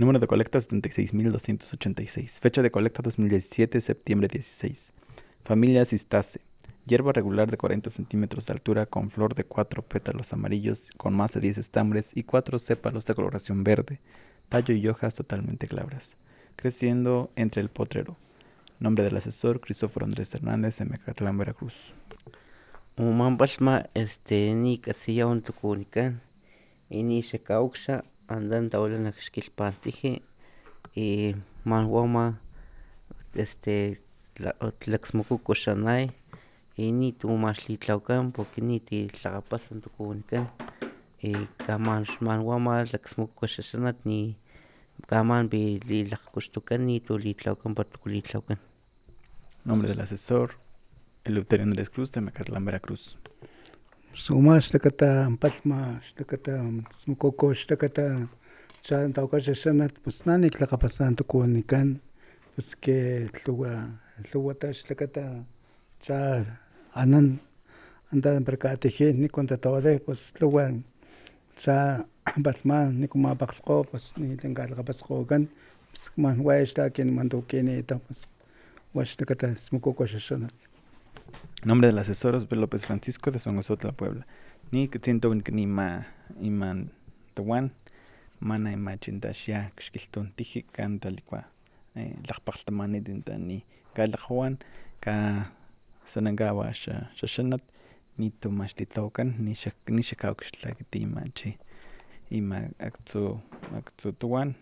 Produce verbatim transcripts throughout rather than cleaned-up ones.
Número de colecta setenta y seis mil doscientos ochenta y seis. Fecha de colecta dos mil diecisiete, septiembre dieciséis. Familia Cistace. Hierba regular de cuarenta centímetros de altura con flor de cuatro pétalos amarillos con más de diez estambres y cuatro sépalos de coloración verde. Tallo y hojas totalmente glabras. Creciendo entre el potrero. Nombre del asesor: Crisóforo Andrés Hernández, de Mecatlán, Veracruz. Umanpalma este ni casilla un tucunican ini se causa andan taulan naxquilpantije y manhuama este la tlaxmocuco xanay ini tu maxlitlaucan porque ni ti tlagapasan tucunican y kaman manhuama tlaxmocuco xaxanat ni kaman bi li lajcoxtucan ni tu litlaucan patuculitlaucan. Nombre del asesor: Eleuterio Andrés Cruz, de Mecatlán, Veracruz. Suma xtakata palma xtakata smukoko xtakata chan tawkaxa xanat pues nani tlakapasan tukunikan pues que tluwa tluwata xtakata cha anan anda perkatiji nikon tatawade pues tluwa cha palma nikuma paksko pues ni tenkalakapaskokan pues man waixta kin mantukinita pues waxtakata smukoko xaxanat. Nombre del asesor: Osbel López Francisco, de Songosotla, Puebla. Ni siento que ni ma iman tawan mana ima chintaxia xquiltontiji kan talikua tlakpaktltamani tintani kalajuan ka sanankawa xaxanat nitu maxtitlaukan ni xakauxtlakiti imachi ima aktsu aktsu tuan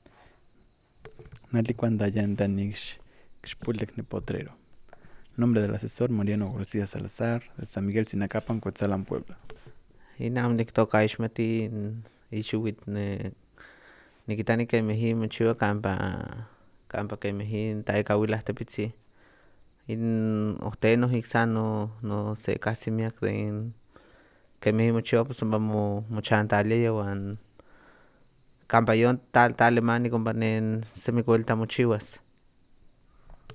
nalikuan dayan tanix xpulek ni potrero. Nombre del asesor: Mariano García Salazar, de San Miguel Sinacapan, Coetzalan, Puebla. Inam niktoka ixmati ixuwit ne nikitani kemiji mochiwa kampa kampa kemiji taekawilahtempitzin in ohteno iksan no no se kasi miak den kemiji mochiwa pues ompa mo mochantaliaya wan kampa yon tal talemani ompa nen semi kuelta mochiwas.